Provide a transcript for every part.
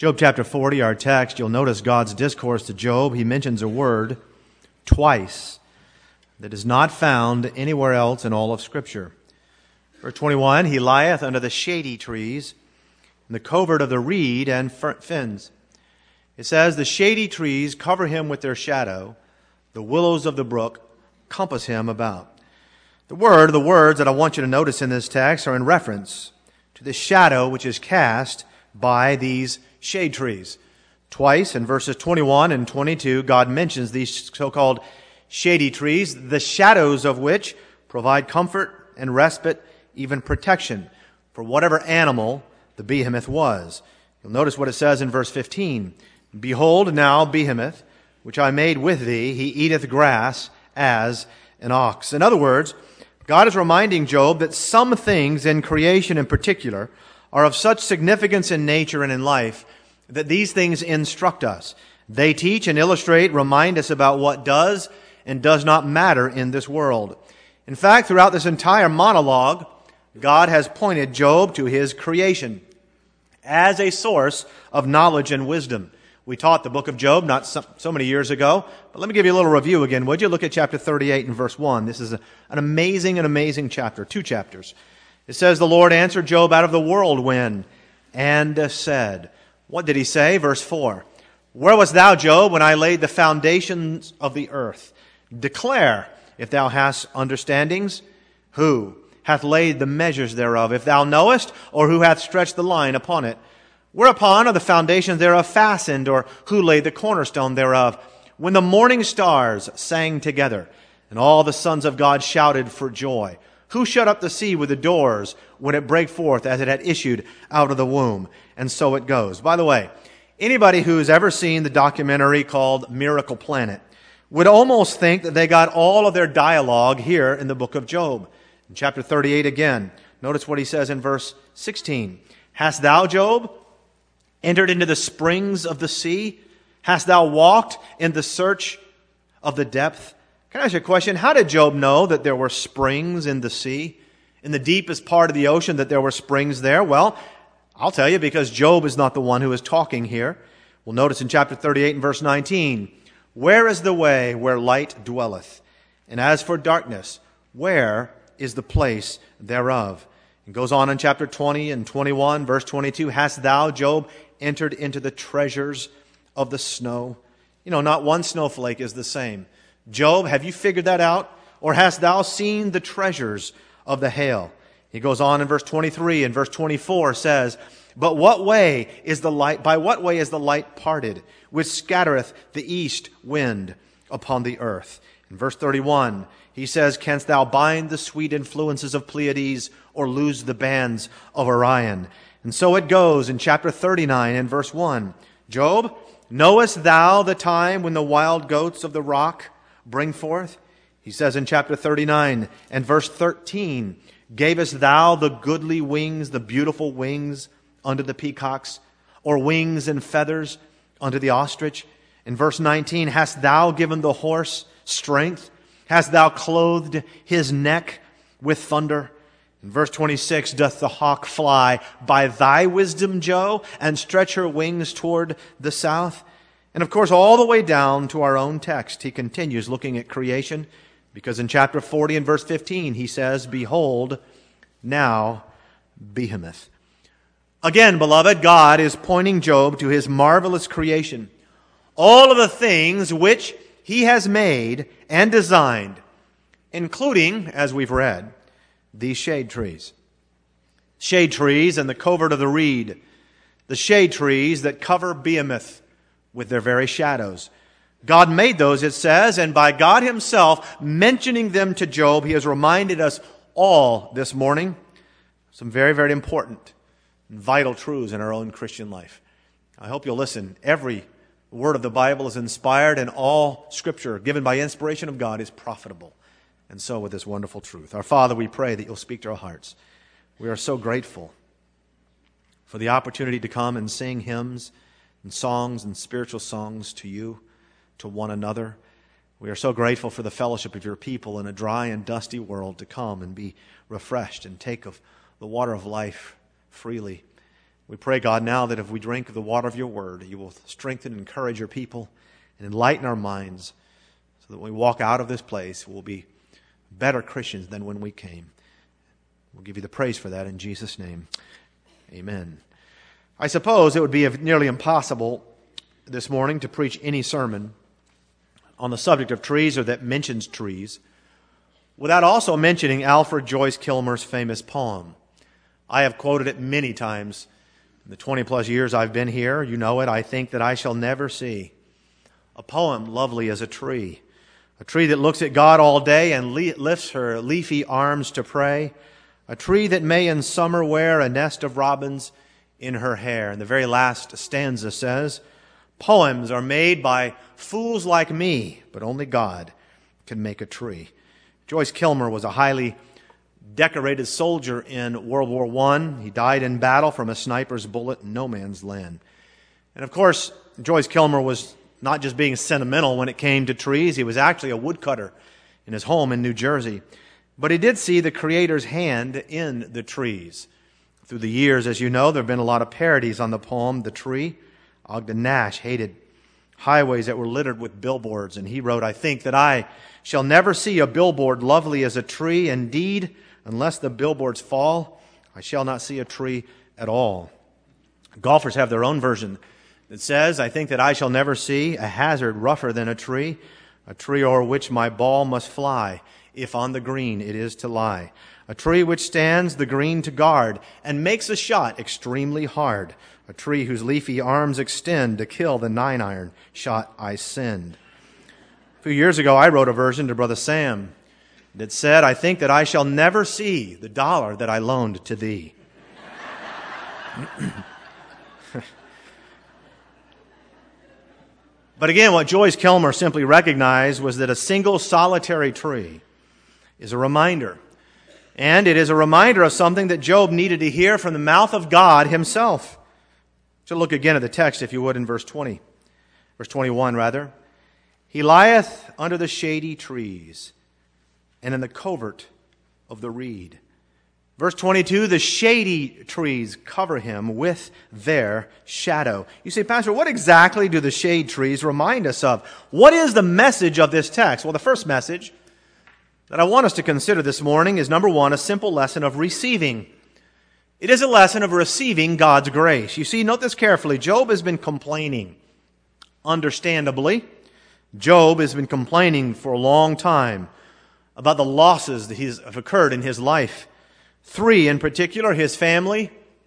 Job chapter 40, our text, you'll notice God's discourse to Job. He mentions a word twice that is not found anywhere else in all of Scripture. Verse 21, he lieth under the shady trees, in the covert of the reed and fens. It says, the shady trees cover him with their shadow, the willows of the brook compass him about. The words that I want you to notice in this text are in reference to the shadow which is cast by these shade trees. Twice in verses 21 and 22, God mentions these so-called shady trees, the shadows of which provide comfort and respite, even protection for whatever animal the behemoth was. You'll notice what it says in verse 15. Behold now behemoth, which I made with thee, he eateth grass as an ox. In other words, God is reminding Job that some things in creation in particular are of such significance in nature and in life that these things instruct us. They teach and illustrate, remind us about what does and does not matter in this world. In fact, throughout this entire monologue, God has pointed Job to his creation as a source of knowledge and wisdom. We taught the book of Job not so many years ago, but let me give you a little review again. Would you look at chapter 38 and verse 1? This is an amazing chapter, 2 chapters. It says, the Lord answered Job out of the whirlwind and said, what did he say? Verse 4, where wast thou, Job, when I laid the foundations of the earth? Declare, if thou hast understandings, who hath laid the measures thereof? If thou knowest, or who hath stretched the line upon it? Whereupon are the foundations thereof fastened, or who laid the cornerstone thereof? When the morning stars sang together, and all the sons of God shouted for joy. Who shut up the sea with the doors when it brake forth as it had issued out of the womb? And so it goes. By the way, anybody who's ever seen the documentary called Miracle Planet would almost think that they got all of their dialogue here in the book of Job. In chapter 38 again, notice what he says in verse 16. Hast thou, Job, entered into the springs of the sea? Hast thou walked in the search of the depth? Can I ask you a question? How did Job know that there were springs in the sea? In the deepest part of the ocean, that there were springs there? Well, I'll tell you, because Job is not the one who is talking here. We'll notice in chapter 38 and verse 19, where is the way where light dwelleth? And as for darkness, where is the place thereof? It goes on in chapter 20 and 21, verse 22, hast thou, Job, entered into the treasures of the snow? You know, not one snowflake is the same. Job, have you figured that out? Or hast thou seen the treasures of the hail? He goes on in verse 23 and verse 24 says, but what way is the light, by what way is the light parted, which scattereth the east wind upon the earth? In verse 31, he says, canst thou bind the sweet influences of Pleiades, or loose the bands of Orion? And so it goes in chapter 39 and verse 1. Job, knowest thou the time when the wild goats of the rock bring forth? He says in chapter 39 and verse 13, gavest thou the goodly wings, the beautiful wings unto the peacocks, or wings and feathers unto the ostrich? In verse 19, hast thou given the horse strength? Hast thou clothed his neck with thunder? In verse 26, doth the hawk fly by thy wisdom, Job, and stretch her wings toward the south? And of course, all the way down to our own text, he continues looking at creation, because in chapter 40 and verse 15, he says, behold, now behemoth. Again, beloved, God is pointing Job to his marvelous creation, all of the things which he has made and designed, including, as we've read, these shade trees. Shade trees in the covert of the reed. The shade trees that cover behemoth with their very shadows. God made those, it says, and by God himself mentioning them to Job, he has reminded us all this morning some very, very important and vital truths in our own Christian life. I hope you'll listen. Every word of the Bible is inspired, and all Scripture given by inspiration of God is profitable. And so with this wonderful truth. Our Father, we pray that you'll speak to our hearts. We are so grateful for the opportunity to come and sing hymns and songs and spiritual songs to you, to one another. We are so grateful for the fellowship of your people in a dry and dusty world to come and be refreshed and take of the water of life freely. We pray, God, now that if we drink of the water of your word, you will strengthen and encourage your people and enlighten our minds so that when we walk out of this place, we'll be better Christians than when we came. We'll give you the praise for that in Jesus' name. Amen. I suppose it would be nearly impossible this morning to preach any sermon on the subject of trees or that mentions trees without also mentioning Alfred Joyce Kilmer's famous poem. I have quoted it many times. In the 20-plus years I've been here, you know it, I think that I shall never see. A poem lovely as a tree that looks at God all day and lifts her leafy arms to pray, a tree that may in summer wear a nest of robins in her hair. And the very last stanza says, poems are made by fools like me, but only God can make a tree. Joyce Kilmer was a highly decorated soldier in World War I. He died in battle from a sniper's bullet in no man's land. And of course, Joyce Kilmer was not just being sentimental when it came to trees. He was actually a woodcutter in his home in New Jersey. But he did see the Creator's hand in the trees. Through the years, as you know, there have been a lot of parodies on the poem, The Tree. Ogden Nash hated highways that were littered with billboards, and he wrote, I think that I shall never see a billboard lovely as a tree. Indeed, unless the billboards fall, I shall not see a tree at all. Golfers have their own version that says, I think that I shall never see a hazard rougher than a tree o'er which my ball must fly, if on the green it is to lie. A tree which stands the green to guard and makes a shot extremely hard. A tree whose leafy arms extend to kill the 9-iron shot I send. A few years ago, I wrote a version to Brother Sam that said, I think that I shall never see the dollar that I loaned to thee. But again, what Joyce Kilmer simply recognized was that a single solitary tree is a reminder. And it is a reminder of something that Job needed to hear from the mouth of God himself. So look again at the text, if you would, in verse 21 rather. He lieth under the shady trees, and in the covert of the reed. Verse 22, the shady trees cover him with their shadow. You say, Pastor, what exactly do the shade trees remind us of? What is the message of this text? Well, the first message that I want us to consider this morning is, number one, a simple lesson of receiving. It is a lesson of receiving God's grace. You see, note this carefully. Job has been complaining. Understandably, Job has been complaining for a long time about the losses that have occurred in his life. 3 in particular, his family,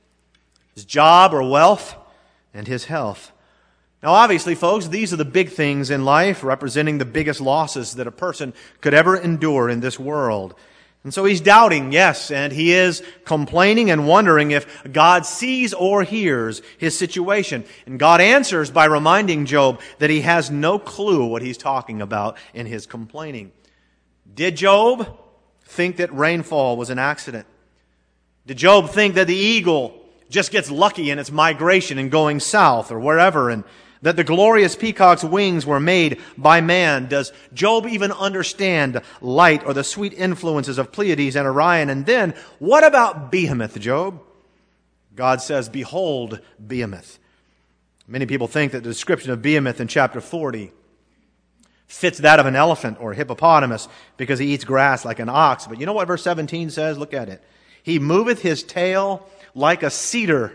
his job or wealth, and his health. Now obviously, folks, these are the big things in life, representing the biggest losses that a person could ever endure in this world. And so he's doubting, yes, and he is complaining and wondering if God sees or hears his situation. And God answers by reminding Job that he has no clue what he's talking about in his complaining. Did Job think that rainfall was an accident? Did Job think that the eagle just gets lucky in its migration and going south or wherever, and that the glorious peacock's wings were made by man? Does Job even understand light or the sweet influences of Pleiades and Orion? And then, what about Behemoth, Job? God says, behold Behemoth. Many people think that the description of Behemoth in chapter 40 fits that of an elephant or hippopotamus because he eats grass like an ox. But you know what verse 17 says? Look at it. He moveth his tail like a cedar.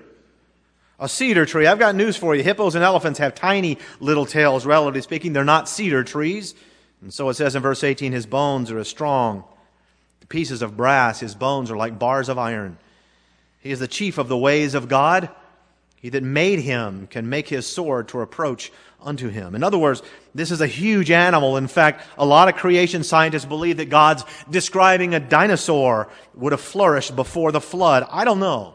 A cedar tree. I've got news for you. Hippos and elephants have tiny little tails, relatively speaking. They're not cedar trees. And so it says in verse 18, his bones are as strong. The pieces of brass, his bones are like bars of iron. He is the chief of the ways of God. He that made him can make his sword to approach unto him. In other words, this is a huge animal. In fact, a lot of creation scientists believe that God's describing a dinosaur would have flourished before the flood. I don't know.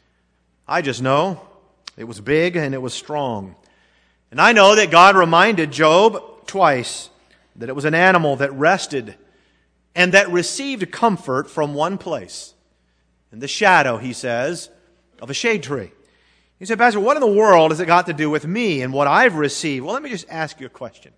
I just know it was big and it was strong. And I know that God reminded Job twice that it was an animal that rested and that received comfort from one place. In the shadow, he says, of a shade tree. You say, Pastor, what in the world has it got to do with me and what I've received? Well, let me just ask you a question.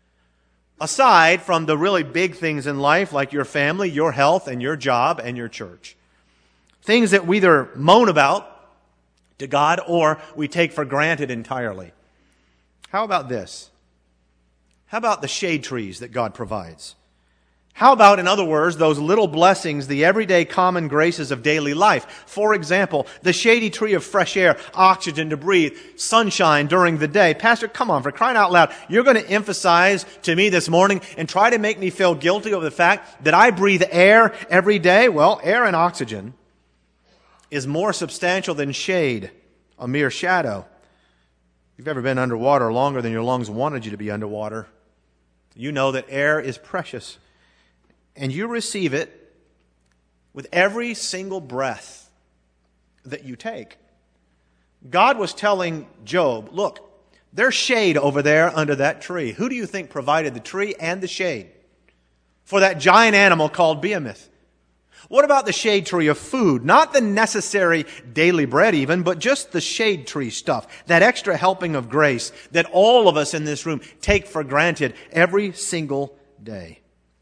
Aside from the really big things in life, like your family, your health, and your job, and your church, things that we either moan about, to God, or we take for granted entirely. How about this? How about the shade trees that God provides? How about, in other words, those little blessings, the everyday common graces of daily life? For example, the shady tree of fresh air, oxygen to breathe, sunshine during the day. Pastor, come on, for crying out loud, you're going to emphasize to me this morning and try to make me feel guilty over the fact that I breathe air every day? Well, air and oxygen is more substantial than shade, a mere shadow. If you've ever been underwater longer than your lungs wanted you to be underwater, you know that air is precious. And you receive it with every single breath that you take. God was telling Job, look, there's shade over there under that tree. Who do you think provided the tree and the shade for that giant animal called Behemoth? What about the shade tree of food? Not the necessary daily bread even, but just the shade tree stuff. That extra helping of grace that all of us in this room take for granted every single day.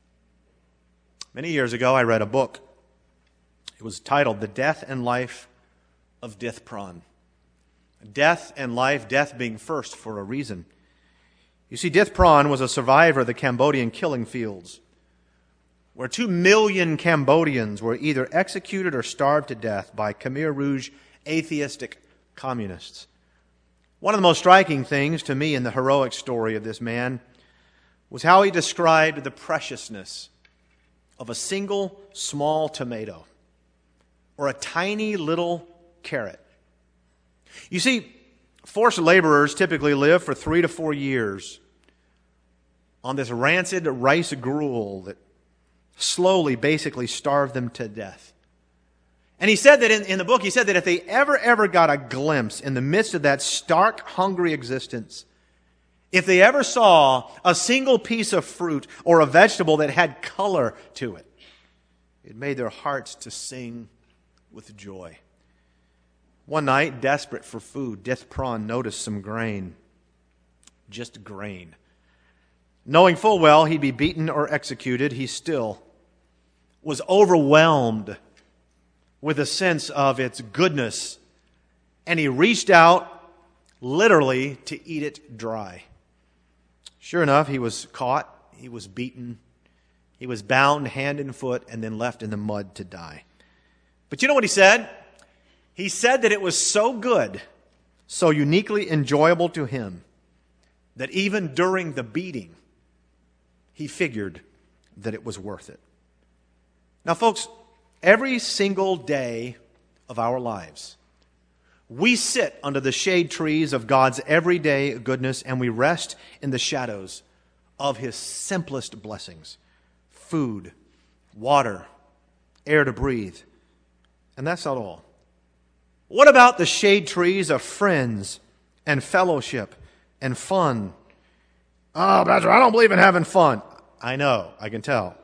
Many years ago, I read a book. It was titled The Death and Life of Dith Pran. Death and life, death being first for a reason. You see, Dith Pran was a survivor of the Cambodian killing fields, where 2 million Cambodians were either executed or starved to death by Khmer Rouge atheistic communists. One of the most striking things to me in the heroic story of this man was how he described the preciousness of a single small tomato or a tiny little carrot. You see, forced laborers typically live for 3 to 4 years on this rancid rice gruel that slowly basically starved them to death. And he said that in the book, he said that if they ever got a glimpse in the midst of that stark, hungry existence, if they ever saw a single piece of fruit or a vegetable that had color to it, it made their hearts to sing with joy. One night, desperate for food, Dith Pran noticed some grain. Just grain. Knowing full well he'd be beaten or executed, he still was overwhelmed with a sense of its goodness, and he reached out literally to eat it dry. Sure enough, he was caught, he was beaten, he was bound hand and foot, and then left in the mud to die. But you know what he said? He said that it was so good, so uniquely enjoyable to him, that even during the beating, he figured that it was worth it. Now, folks, every single day of our lives, we sit under the shade trees of God's everyday goodness, and we rest in the shadows of His simplest blessings. Food, water, air to breathe. And that's not all. What about the shade trees of friends and fellowship and fun? Oh, Pastor, I don't believe in having fun. I know, I can tell.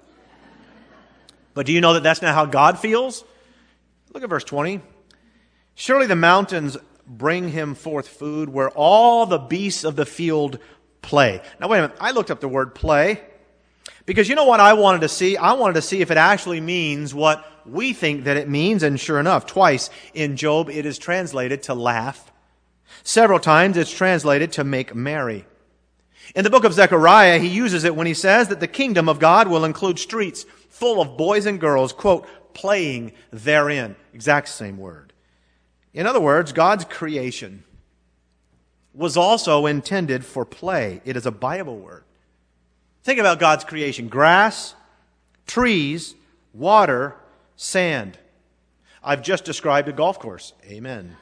But do you know that that's not how God feels? Look at verse 20. Surely the mountains bring him forth food where all the beasts of the field play. Now wait a minute, I looked up the word play because you know what I wanted to see? I wanted to see if it actually means what we think that it means, and sure enough, twice in Job it is translated to laugh. Several times it's translated to make merry. In the book of Zechariah, he uses it when he says that the kingdom of God will include streets full of boys and girls, quote, playing therein. Exact same word. In other words, God's creation was also intended for play. It is a Bible word. Think about God's creation. Grass, trees, water, sand. I've just described a golf course. Amen.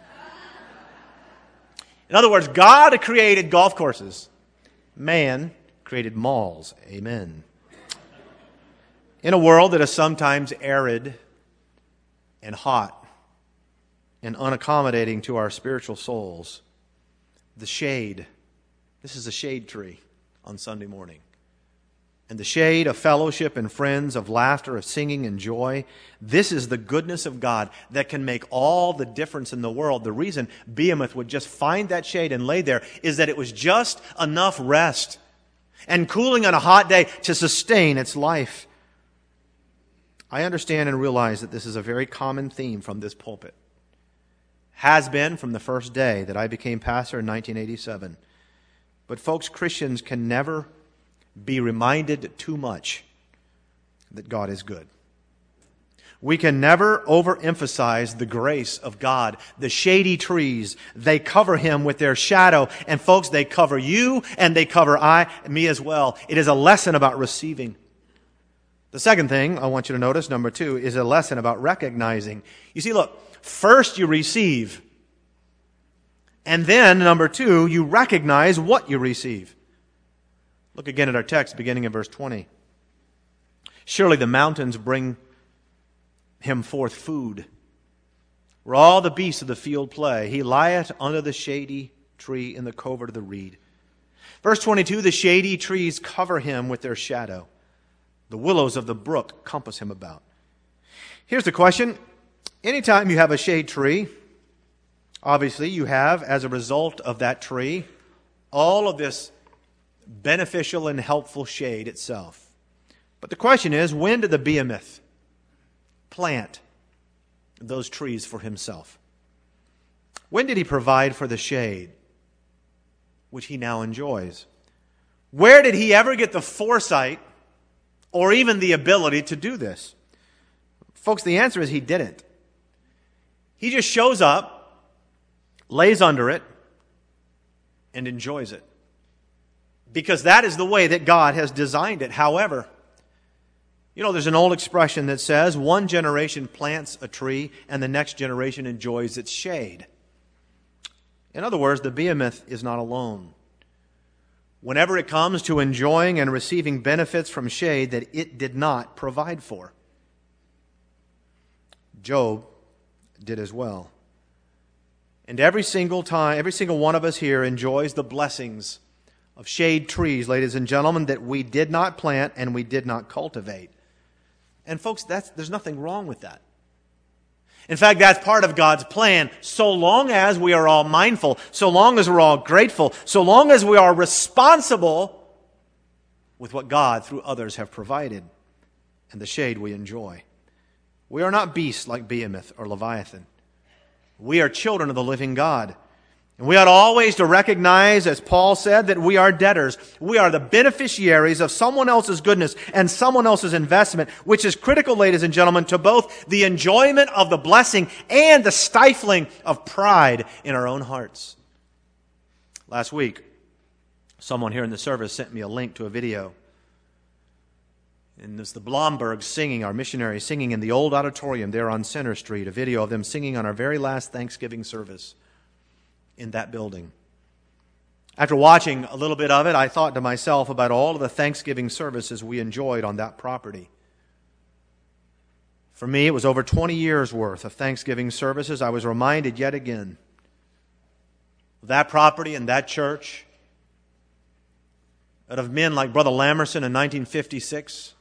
In other words, God created golf courses. Man created malls. Amen. In a world that is sometimes arid and hot and unaccommodating to our spiritual souls, the shade, this is a shade tree on Sunday morning. And the shade of fellowship and friends, of laughter, of singing and joy, this is the goodness of God that can make all the difference in the world. The reason Behemoth would just find that shade and lay there is that it was just enough rest and cooling on a hot day to sustain its life. I understand and realize that this is a very common theme from this pulpit. Has been from the first day that I became pastor in 1987. But folks, Christians can never be reminded too much that God is good. We can never overemphasize the grace of God. The shady trees, they cover Him with their shadow. And folks, they cover you and they cover me as well. It is a lesson about receiving. The second thing I want you to notice, number 2, is a lesson about recognizing. You see, look, first you receive. And then, number 2, you recognize what you receive. Look again at our text, beginning in verse 20. Surely the mountains bring Him forth food, where all the beasts of the field play. He lieth under the shady tree in the covert of the reed. Verse 22, the shady trees cover Him with their shadow. The willows of the brook compass Him about. Here's the question. Anytime you have a shade tree, obviously you have, as a result of that tree, all of this beneficial and helpful shade itself. But the question is, when did the behemoth plant those trees for himself? When did he provide for the shade which he now enjoys? Where did he ever get the foresight or even the ability to do this? Folks, the answer is he didn't. He just shows up, lays under it, and enjoys it. Because that is the way that God has designed it. However, you know, there's an old expression that says, one generation plants a tree and the next generation enjoys its shade. In other words, the behemoth is not alone. Whenever it comes to enjoying and receiving benefits from shade that it did not provide for. Job did as well. And every single one of us here enjoys the blessings of shade trees, ladies and gentlemen, that we did not plant and we did not cultivate. And folks, there's nothing wrong with that. In fact, that's part of God's plan, so long as we are all mindful, so long as we're all grateful, so long as we are responsible with what God, through others, have provided and the shade we enjoy. We are not beasts like Behemoth or Leviathan. We are children of the living God. And we ought always to recognize, as Paul said, that we are debtors. We are the beneficiaries of someone else's goodness and someone else's investment, which is critical, ladies and gentlemen, to both the enjoyment of the blessing and the stifling of pride in our own hearts. Last week, someone here in the service sent me a link to a video. And it's the Blombergs singing, our missionaries singing in the old auditorium there on Center Street, a video of them singing on our very last Thanksgiving service in that building. After watching a little bit of it, I thought to myself about all of the Thanksgiving services we enjoyed on that property. For me, it was over 20 years worth of Thanksgiving services. I was reminded yet again of that property and that church, and of men like Brother Lamerson in 1956,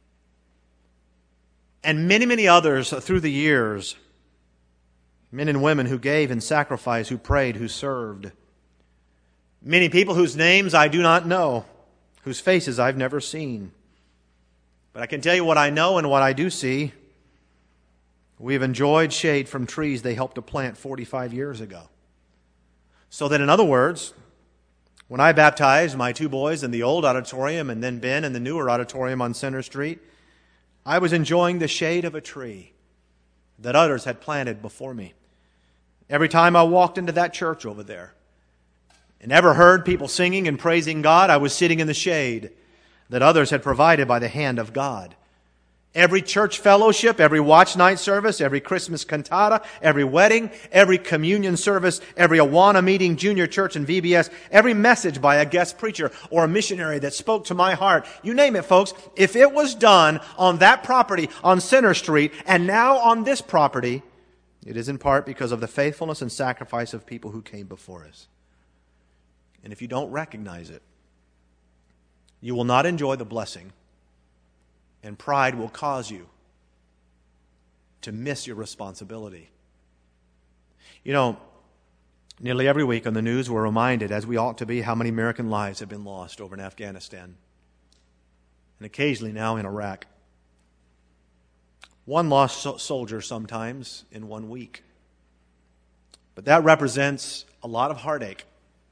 and many, many others through the years. Men and women who gave and sacrificed, who prayed, who served. Many people whose names I do not know, whose faces I've never seen. But I can tell you what I know and what I do see. We've enjoyed shade from trees they helped to plant 45 years ago. So that, in other words, when I baptized my two boys in the old auditorium and then Ben in the newer auditorium on Center Street, I was enjoying the shade of a tree that others had planted before me. Every time I walked into that church over there and ever heard people singing and praising God, I was sitting in the shade that others had provided by the hand of God. Every church fellowship, every watch night service, every Christmas cantata, every wedding, every communion service, every Awana meeting, junior church and VBS, every message by a guest preacher or a missionary that spoke to my heart, you name it, folks, if it was done on that property on Center Street and now on this property, it is in part because of the faithfulness and sacrifice of people who came before us. And if you don't recognize it, you will not enjoy the blessing, and pride will cause you to miss your responsibility. You know, nearly every week on the news we're reminded, as we ought to be, how many American lives have been lost over in Afghanistan, and occasionally now in Iraq. One lost soldier sometimes in 1 week. But that represents a lot of heartache.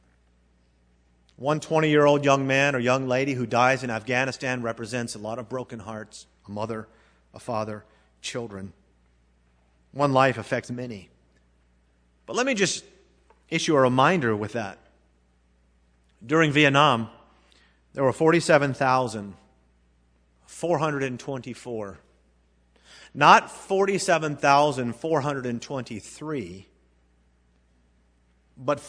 One 20-year-old young man or young lady who dies in Afghanistan represents a lot of broken hearts, a mother, a father, children. One life affects many. But let me just issue a reminder with that. During Vietnam, there were 47,424. Not 47,423, but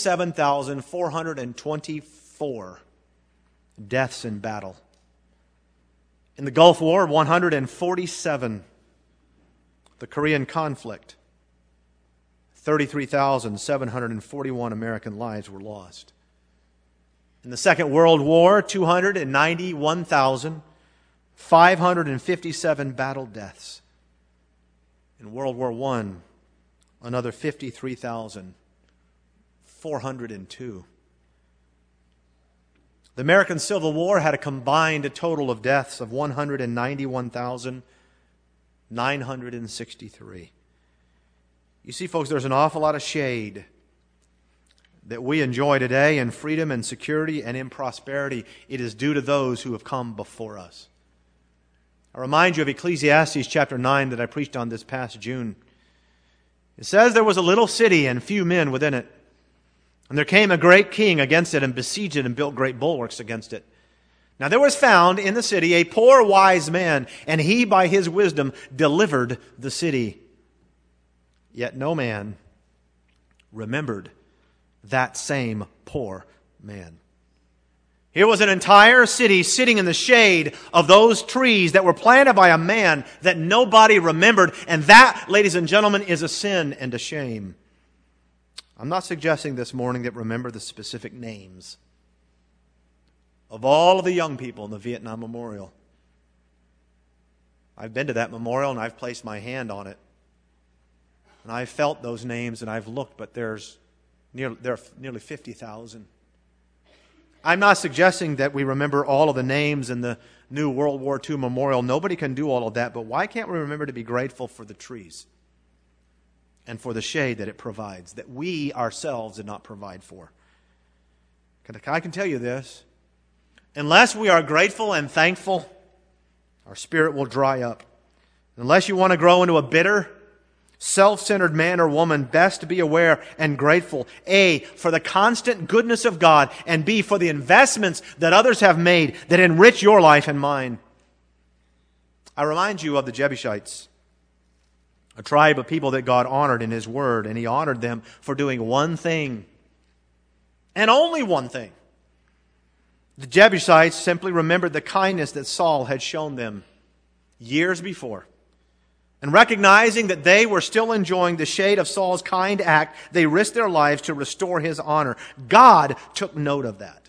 47,424 deaths in battle. In the Gulf War, 147. The Korean conflict, 33,741 American lives were lost. In the Second World War, 291,557 battle deaths. In World War I, another 53,402. The American Civil War had a combined total of deaths of 191,963. You see, folks, there's an awful lot of shade that we enjoy today in freedom and security and in prosperity. It is due to those who have come before us. I remind you of Ecclesiastes chapter 9 that I preached on this past June. It says there was a little city and few men within it. And there came a great king against it and besieged it and built great bulwarks against it. Now there was found in the city a poor wise man, and he by his wisdom delivered the city. Yet no man remembered that same poor man. Here was an entire city sitting in the shade of those trees that were planted by a man that nobody remembered. And that, ladies and gentlemen, is a sin and a shame. I'm not suggesting this morning that remember the specific names of all of the young people in the Vietnam Memorial. I've been to that memorial and I've placed my hand on it. And I've felt those names and I've looked, but there are nearly 50,000. I'm not suggesting that we remember all of the names in the new World War II memorial. Nobody can do all of that, but why can't we remember to be grateful for the trees and for the shade that it provides, that we ourselves did not provide for? I can tell you this. Unless we are grateful and thankful, our spirit will dry up. Unless you want to grow into a bitter, self-centered man or woman, best to be aware and grateful, A, for the constant goodness of God, and B, for the investments that others have made that enrich your life and mine. I remind you of the Jebusites, a tribe of people that God honored in His Word, and He honored them for doing one thing, and only one thing. The Jebusites simply remembered the kindness that Saul had shown them years before. And recognizing that they were still enjoying the shade of Saul's kind act, they risked their lives to restore his honor. God took note of that.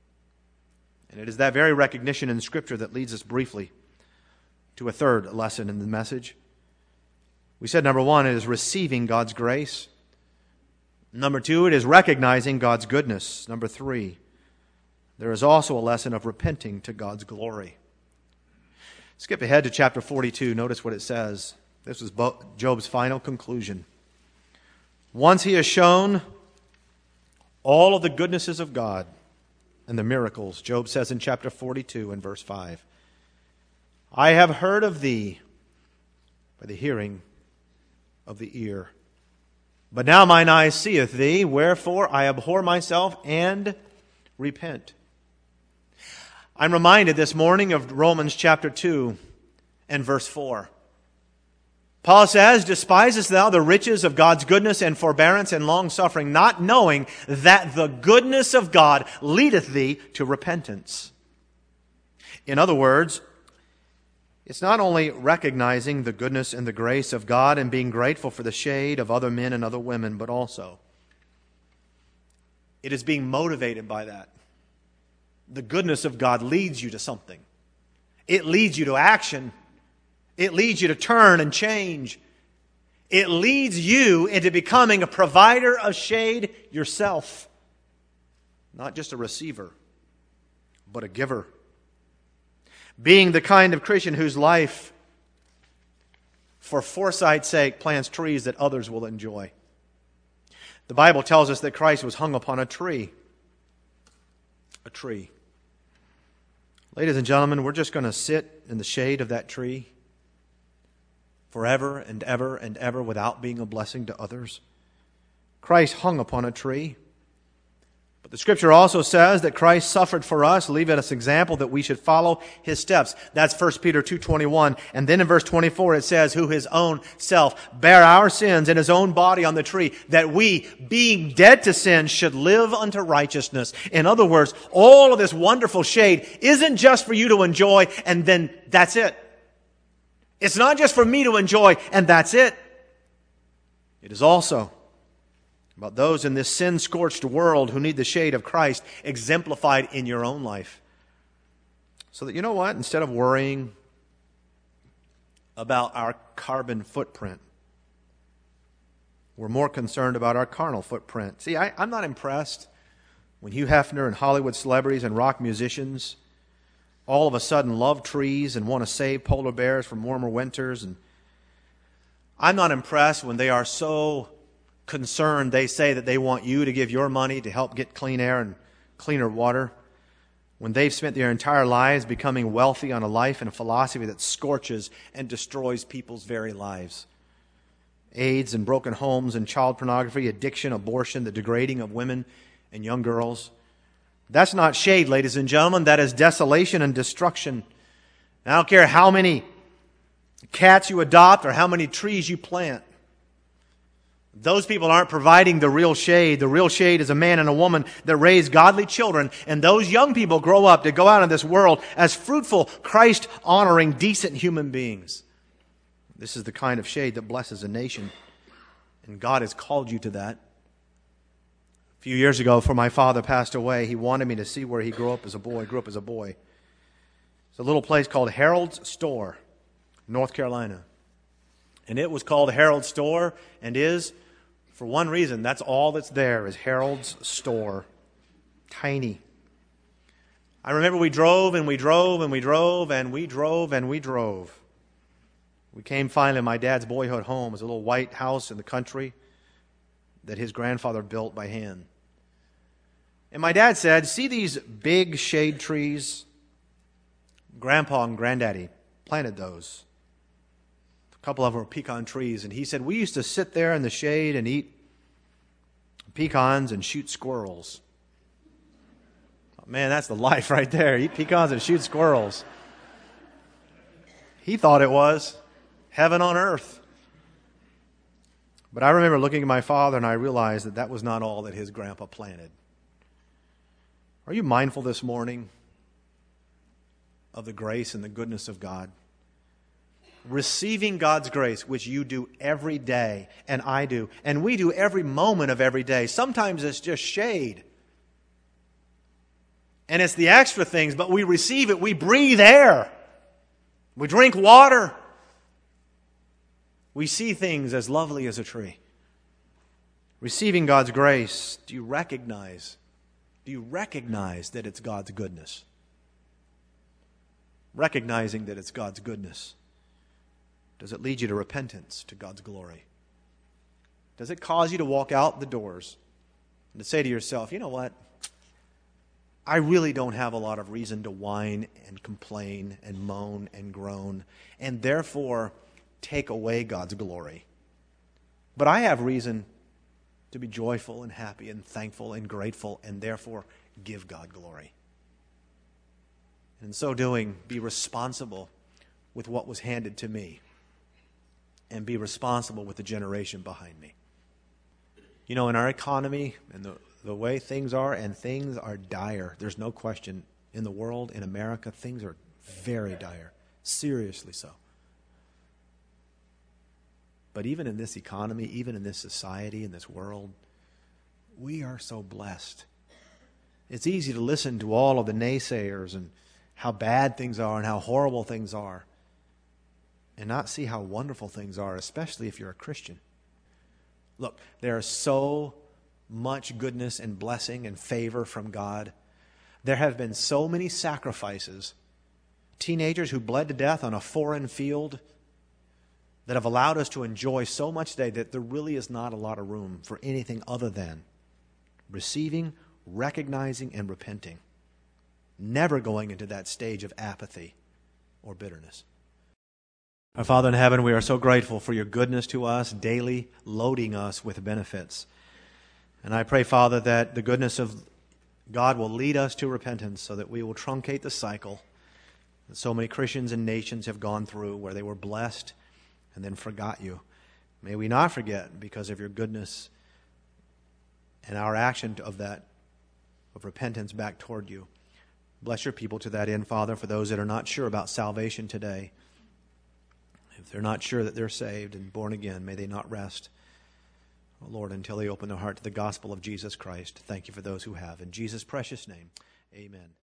And it is that very recognition in Scripture that leads us briefly to a third lesson in the message. We said, number one, it is receiving God's grace. Number two, it is recognizing God's goodness. Number three, there is also a lesson of repenting to God's glory. Skip ahead to chapter 42. Notice what it says. This was Job's final conclusion. Once he has shown all of the goodnesses of God and the miracles, Job says in chapter 42 and verse 5, I have heard of thee by the hearing of the ear. But now mine eye seeth thee, wherefore I abhor myself and repent. I'm reminded this morning of Romans chapter 2 and verse 4. Paul says, despisest thou the riches of God's goodness and forbearance and long-suffering, not knowing that the goodness of God leadeth thee to repentance. In other words, it's not only recognizing the goodness and the grace of God and being grateful for the shade of other men and other women, but also it is being motivated by that. The goodness of God leads you to something. It leads you to action. It leads you to turn and change. It leads you into becoming a provider of shade yourself. Not just a receiver, but a giver. Being the kind of Christian whose life, for foresight's sake, plants trees that others will enjoy. The Bible tells us that Christ was hung upon a tree. A tree. Ladies and gentlemen, we're just going to sit in the shade of that tree forever and ever and ever without being a blessing to others. Christ hung upon a tree. But the Scripture also says that Christ suffered for us, leaving us example that we should follow His steps. That's 1 Peter 2:21. And then in verse 24 it says, who His own self bare our sins in His own body on the tree, that we, being dead to sin, should live unto righteousness. In other words, all of this wonderful shade isn't just for you to enjoy and then that's it. It's not just for me to enjoy and that's it. It is also about those in this sin-scorched world who need the shade of Christ exemplified in your own life. So that, you know what, instead of worrying about our carbon footprint, we're more concerned about our carnal footprint. See, I'm not impressed when Hugh Hefner and Hollywood celebrities and rock musicians all of a sudden love trees and want to save polar bears from warmer winters. And I'm not impressed when they are so concerned, they say that they want you to give your money to help get clean air and cleaner water, when they've spent their entire lives becoming wealthy on a life and a philosophy that scorches and destroys people's very lives. AIDS and broken homes and child pornography, addiction, abortion, the degrading of women and young girls. That's not shade, ladies and gentlemen. That is desolation and destruction. I don't care how many cats you adopt or how many trees you plant. Those people aren't providing the real shade. The real shade is a man and a woman that raise godly children. And those young people grow up to go out in this world as fruitful, Christ-honoring, decent human beings. This is the kind of shade that blesses a nation. And God has called you to that. A few years ago, before my father passed away, he wanted me to see where he grew up as a boy. It's a little place called Harold's Store, North Carolina. And it was called Harold's Store and is, for one reason, that's all that's there is Harold's Store. Tiny. I remember we drove and we drove and we drove and we drove and we drove. We came finally to my dad's boyhood home. It was a little white house in the country that his grandfather built by hand. And my dad said, see these big shade trees? Grandpa and Granddaddy planted those. A couple of them were pecan trees. And he said, we used to sit there in the shade and eat pecans and shoot squirrels. Oh, man, that's the life right there. Eat pecans and shoot squirrels. He thought it was heaven on earth. But I remember looking at my father and I realized that that was not all that his grandpa planted. Are you mindful this morning of the grace and the goodness of God? Receiving God's grace, which you do every day, and I do, and we do every moment of every day. Sometimes it's just shade. And it's the extra things, but we receive it. We breathe air. We drink water. We see things as lovely as a tree. Receiving God's grace, do you recognize that it's God's goodness? Recognizing that it's God's goodness. Does it lead you to repentance, to God's glory? Does it cause you to walk out the doors and to say to yourself, you know what? I really don't have a lot of reason to whine and complain and moan and groan and therefore take away God's glory. But I have reason to be joyful and happy and thankful and grateful and therefore give God glory. And in so doing, be responsible with what was handed to me and be responsible with the generation behind me. You know, in our economy and the way things are, and things are dire. There's no question. In the world, in America, things are very dire. Seriously so. But even in this economy, even in this society, in this world, we are so blessed. It's easy to listen to all of the naysayers and how bad things are and how horrible things are and not see how wonderful things are, especially if you're a Christian. Look, there is so much goodness and blessing and favor from God. There have been so many sacrifices. Teenagers who bled to death on a foreign field that have allowed us to enjoy so much today that there really is not a lot of room for anything other than receiving, recognizing, and repenting. Never going into that stage of apathy or bitterness. Our Father in heaven, we are so grateful for your goodness to us, daily loading us with benefits. And I pray, Father, that the goodness of God will lead us to repentance so that we will truncate the cycle that so many Christians and nations have gone through where they were blessed and then forgot you. May we not forget because of your goodness and our action of repentance back toward you. Bless your people to that end, Father, for those that are not sure about salvation today. If they're not sure that they're saved and born again, may they not rest, oh Lord, until they open their heart to the gospel of Jesus Christ. Thank you for those who have. In Jesus' precious name, amen.